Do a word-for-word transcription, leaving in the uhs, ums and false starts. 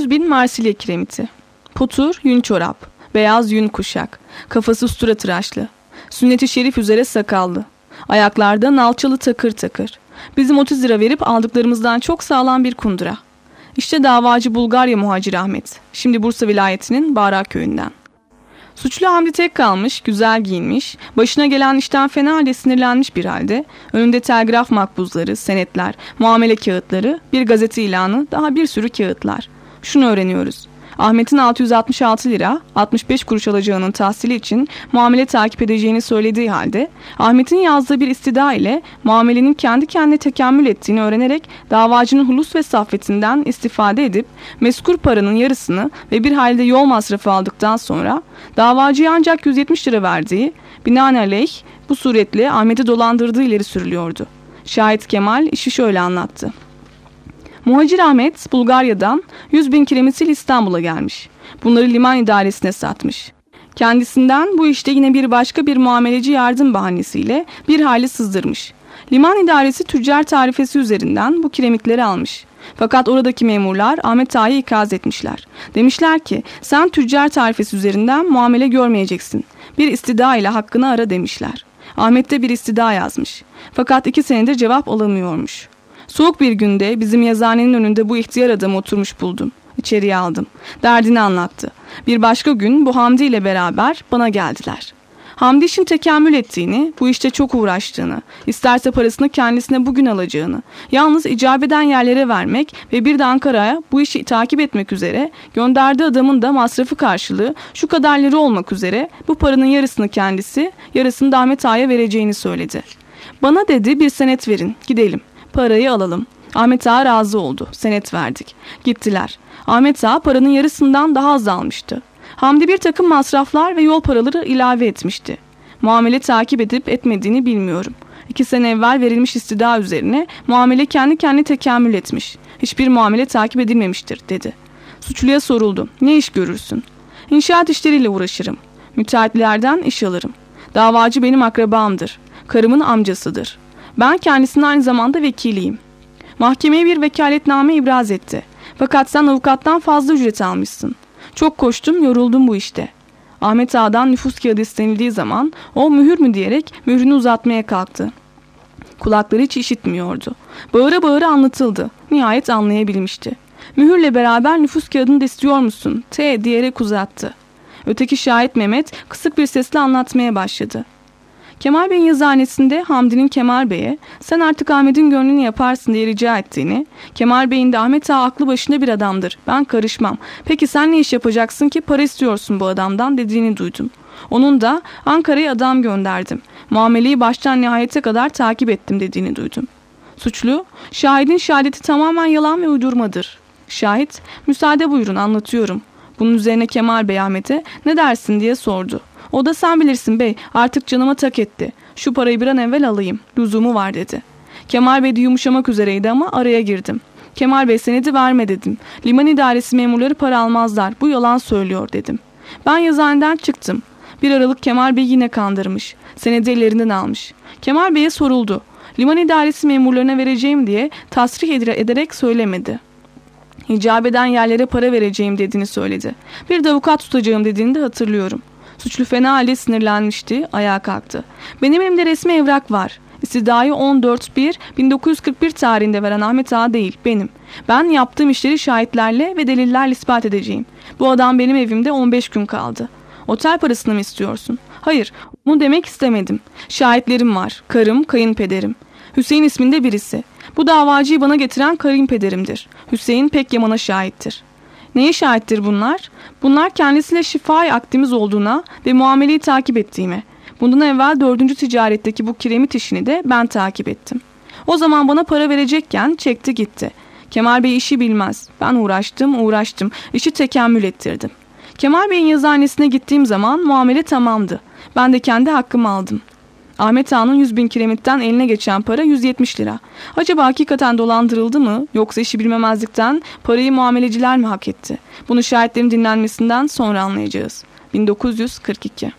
yüz bin Marsilya kiremiti. Putur, yün çorap, beyaz yün kuşak, kafası ustura tıraşlı, sünnet-i şerif üzere sakallı, ayaklarda nalçalı takır takır. Bizim otuz lira verip aldıklarımızdan çok sağlam bir kundura. İşte davacı Bulgarya muhacir Ahmet, şimdi Bursa vilayetinin Bağrak köyünden. Suçlu Hamdi tek kalmış, güzel giyinmiş, başına gelen işten fena halde sinirlenmiş bir halde, önünde telgraf makbuzları, senetler, muamele kağıtları, bir gazete ilanı, daha bir sürü kağıtlar. Şunu öğreniyoruz. Ahmet'in altı yüz altmış altı lira altmış beş kuruş alacağının tahsili için muamele takip edeceğini söylediği halde Ahmet'in yazdığı bir istida ile muamelenin kendi kendine tekemmül ettiğini öğrenerek davacının hulus ve saffetinden istifade edip mezkur paranın yarısını ve bir halde yol masrafı aldıktan sonra davacıya ancak yüz yetmiş lira verdiği, binaenaleyh bu suretle Ahmet'i dolandırdığı ileri sürülüyordu. Şahit Kemal işi şöyle anlattı. Muhacir Ahmet Bulgarya'dan yüz bin kiremitiyle İstanbul'a gelmiş. Bunları liman idaresine satmış. Kendisinden bu işte yine bir başka bir muameleci yardım bahanesiyle bir hali sızdırmış. Liman idaresi tüccar tarifesi üzerinden bu kiremitleri almış. Fakat oradaki memurlar Ahmet Ağa'yı ikaz etmişler. Demişler ki sen tüccar tarifesi üzerinden muamele görmeyeceksin. Bir istida ile hakkını ara demişler. Ahmet de bir istida yazmış. Fakat iki senedir cevap alamıyormuş. Soğuk bir günde bizim yazıhanenin önünde bu ihtiyar adamı oturmuş buldum. İçeriye aldım. Derdini anlattı. Bir başka gün bu Hamdi ile beraber bana geldiler. Hamdi işin tekemmül ettiğini, bu işte çok uğraştığını, isterse parasını kendisine bugün alacağını, yalnız icap eden yerlere vermek ve bir de Ankara'ya bu işi takip etmek üzere gönderdiği adamın da masrafı karşılığı şu kadar lira olmak üzere bu paranın yarısını kendisi, yarısını da Ahmet Ağa'ya vereceğini söyledi. Bana dedi bir senet verin, gidelim. Parayı alalım. Ahmet Ağa razı oldu. Senet verdik. Gittiler. Ahmet Ağa paranın yarısından daha az almıştı. Hamdi bir takım masraflar ve yol paraları ilave etmişti. Muamele takip edip etmediğini bilmiyorum. İki sene evvel verilmiş istida üzerine muamele kendi kendine tekemmül etmiş. Hiçbir muamele takip edilmemiştir dedi. Suçluya soruldu. Ne iş görürsün? İnşaat işleriyle uğraşırım. Müteahhitlerden iş alırım. Davacı benim akrabamdır. Karımın amcasıdır. Ben kendisinin aynı zamanda vekiliyim. Mahkemeye bir vekaletname ibraz etti. Fakat sen avukattan fazla ücret almışsın. Çok koştum, yoruldum bu işte. Ahmet Ağa'dan nüfus kağıdı istenildiği zaman o mühür mü diyerek mührünü uzatmaya kalktı. Kulakları hiç işitmiyordu. Bağıra bağıra anlatıldı. Nihayet anlayabilmişti. Mühürle beraber nüfus kağıdını da istiyor musun? T diyerek uzattı. Öteki şahit Mehmet kısık bir sesle anlatmaya başladı. Kemal Bey'in yazıhanesinde Hamdi'nin Kemal Bey'e sen artık Ahmet'in gönlünü yaparsın diye rica ettiğini, Kemal Bey'in de Ahmet Ağa aklı başında bir adamdır, ben karışmam. Peki sen ne iş yapacaksın ki para istiyorsun bu adamdan dediğini duydum. Onun da Ankara'ya adam gönderdim. Muameleyi baştan nihayete kadar takip ettim dediğini duydum. Suçlu, şahidin şehadeti tamamen yalan ve uydurmadır. Şahit, müsaade buyurun anlatıyorum. Bunun üzerine Kemal Bey Ahmet'e ne dersin diye sordu. O da sen bilirsin bey artık canıma tak etti. Şu parayı bir an evvel alayım. Lüzumu var dedi. Kemal Bey de yumuşamak üzereydi ama araya girdim. Kemal Bey senedi verme dedim. Liman idaresi memurları para almazlar. Bu yalan söylüyor dedim. Ben yazıhaneden çıktım. Bir aralık Kemal Bey yine kandırmış. Senedi ellerinden almış. Kemal Bey'e soruldu. Liman idaresi memurlarına vereceğim diye tasrih ederek söylemedi. İcap eden yerlere para vereceğim dediğini söyledi. Bir de avukat tutacağım dediğini de hatırlıyorum. Suçlu fena halde sinirlenmişti, ayağa kalktı. Benim elimde resmi evrak var. İstidayı on dört bir bin dokuz yüz kırk bir tarihinde veren Ahmet Ağa değil, benim. Ben yaptığım işleri şahitlerle ve delillerle ispat edeceğim. Bu adam benim evimde on beş gün kaldı. Otel parasını mı istiyorsun? Hayır, bunu demek istemedim. Şahitlerim var, karım, kayınpederim. Hüseyin isminde birisi. Bu davacıyı bana getiren kayınpederimdir. Hüseyin pek yamana şahittir. Neye şahittir bunlar? Bunlar kendisiyle şifai akdimiz olduğuna ve muameleyi takip ettiğime. Bundan evvel dördüncü ticaretteki bu kiremit işini de ben takip ettim. O zaman bana para verecekken çekti gitti. Kemal Bey işi bilmez. Ben uğraştım uğraştım. İşi tekemmül ettirdim. Kemal Bey'in yazıhanesine gittiğim zaman muamele tamamdı. Ben de kendi hakkımı aldım. Ahmet Ağa'nın yüz bin kiremitten eline geçen para yüz yetmiş lira. Acaba hakikaten dolandırıldı mı yoksa işi bilmemezlikten parayı muameleciler mi hak etti? Bunu şahitlerin dinlenmesinden sonra anlayacağız. bin dokuz yüz kırk iki